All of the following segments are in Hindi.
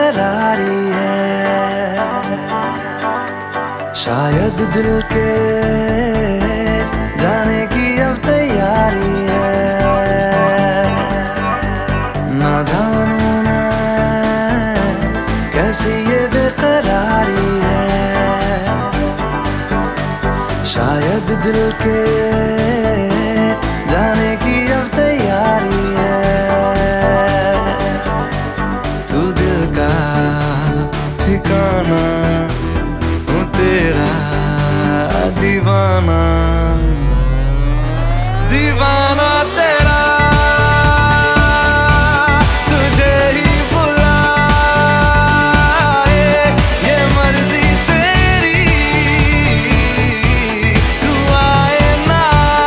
बेकरारी है, शायद दिल के जाने की अब तैयारी है। ना जानूं मैं कैसी ये बेकरारी है, शायद दिल के जाने की अब तैयारी है। तू दिल का ठिकाना, हूँ तेरा दीवाना, दीवाना तेरा। तुझे ही बुलाए ये मर्जी तेरी, तू आए ना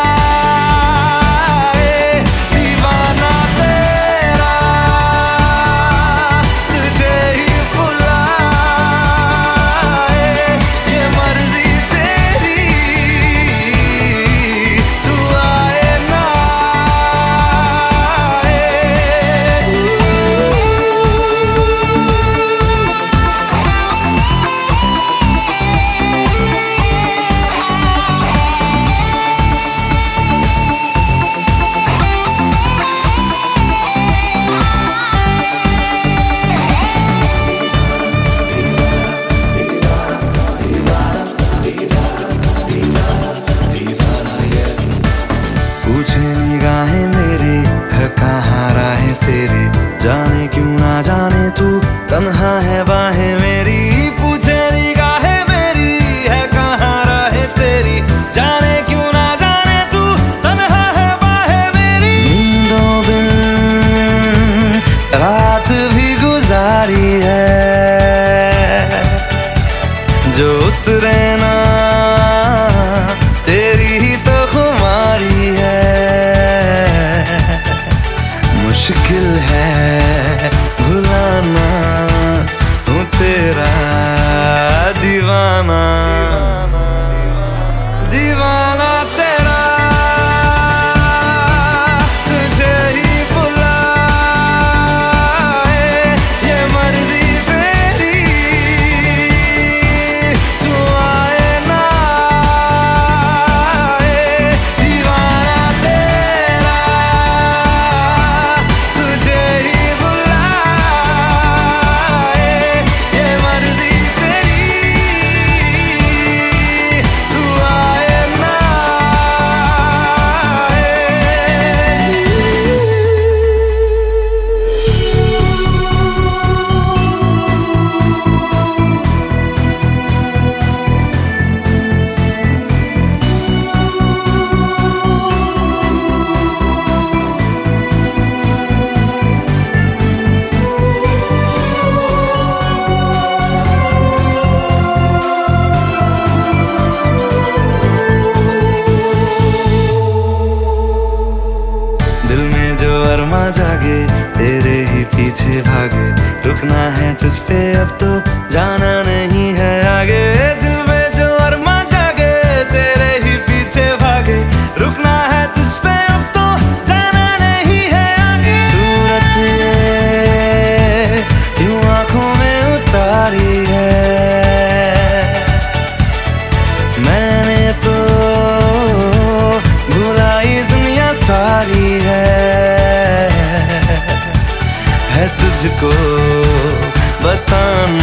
आए, दीवाना तेरा। तुझे ही बुलाए ये मर्जी तेरी, तू आए ना आए। पूछे निगाहें मेरी है कहाँ राहें तेरी, जाने क्यों ना जाने तू तन्हा है बाहें मेरी। पूछे निगाहें मेरी है कहाँ राहें तेरी, जाने क्यों ना जाने तू तन्हा है बाहें मेरी। नींदों बिन रात भी गुजारी है, जो उतरे ना तेरी ही तो खुमारी है। मुश्किल है भुलाना, हूँ तेरा दीवाना, दीवाना तेरा। तुझे ही बुलाए ये मर्जी तेरी, तू आए ना आए, दीवाना तेरा। तुझे ही बुलाए ये मर्जी तेरी, तू आए ना दिल में जो अरमा जागे तेरे ही पीछे भागे, रुकना है तुझ पे अब तो जाना नहीं है आगे। दिल में जो अरमा जागे तेरे ही पीछे भागे, रुकना है तुझ पे अब तो जाना नहीं है आगे। सूरत ये यूं आंखों में उतारी है, मैंने तो भुलाई दुनिया सारी है तुझको बताना।